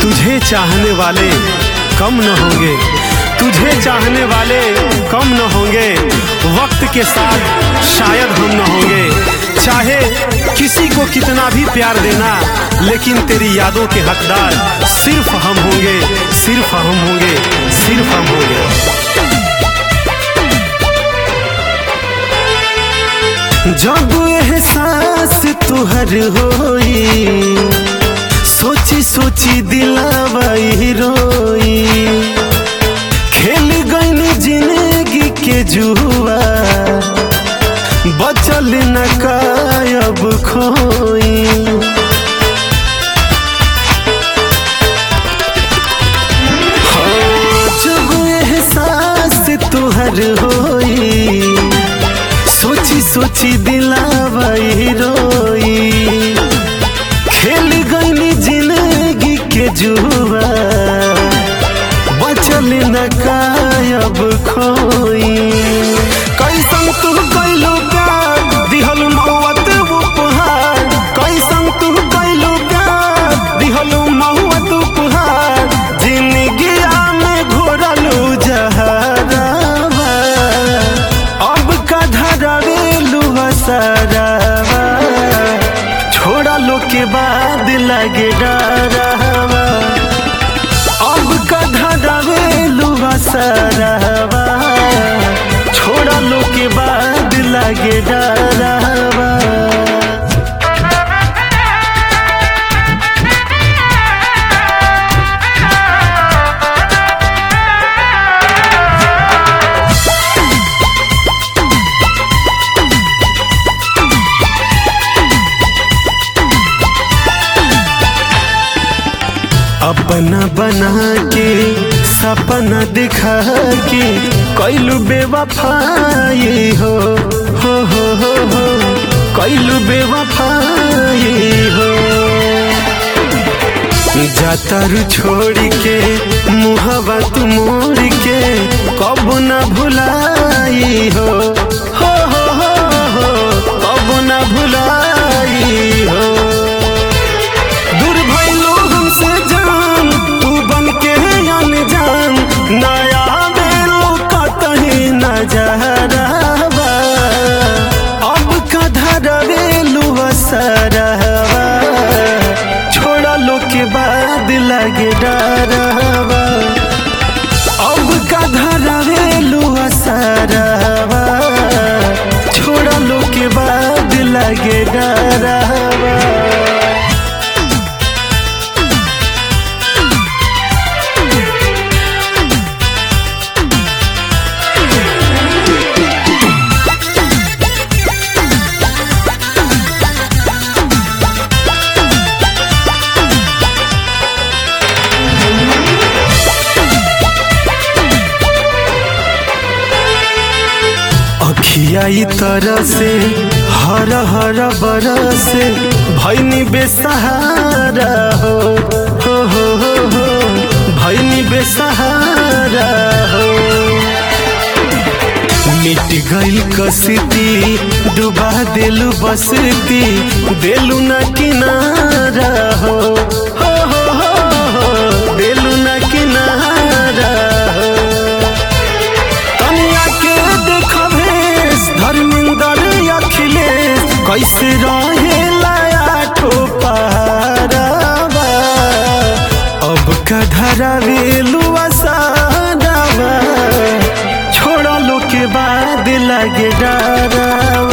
तुझे चाहने वाले कम न होंगे, तुझे चाहने वाले कम न होंगे, वक्त के साथ शायद हम न होंगे। चाहे किसी को कितना भी प्यार देना, लेकिन तेरी यादों के हकदार सिर्फ हम होंगे, सिर्फ हम होंगे, सिर्फ हम होंगे। जब एहसास तुहर होई, सोची सोची दिलावाई रोई, खेल गई जिंदगी के जुआ, बचल न कायब खोई। जब एहसास तुहर होई, सोची सोची दिलावाई रोई, खेल गई जिंदगी के जुआ, बचल न कायब खोई। कैसन तू कैलू प्यार, दिहल मौत उपहार, कैसन तू कैलू प्यार, दिहल मौत उपहार, जिंदगिया में घोरलू जहरावा, अब का धरावेलू हसरावा, छोड़ा लो के बाद लगे डरावा, अब का धरावेलू हसरावा, छोड़ा लो के बाद लगे डरावा। अपना बना के सपना दिखा के कैलू बेवफाई हो कैलू बेवफाई हो। जातारू छोड़ के मुहवा तू मोड़ के कब न भुलाई हो कब न भुलाई हो। दूर भइलो हमसे जान, तू बन के अनजान, नया बेलो कतही नजरवा, अब का धरावेलू असरवा, छोड़ा लो के बाद लगे डरवा, अब का धरावेलू असरवा, छोड़ा लो के बाद लगे डरवा। अखियाई तरह से हर हर बरसे भैनी बेसहारा हो भैनी बेसहारा हो। मिट गइल कसती, डुबा देलू बसती, देलू न किनारा हो देलू न किनारा हो। तनिया के देखबेस धर्मेंद्र अखिलेश, कैसे रहे लाठो पहाड़वा, अब का धरावेलू असरवा, छोड़ा लो के बाद लगे डरवा।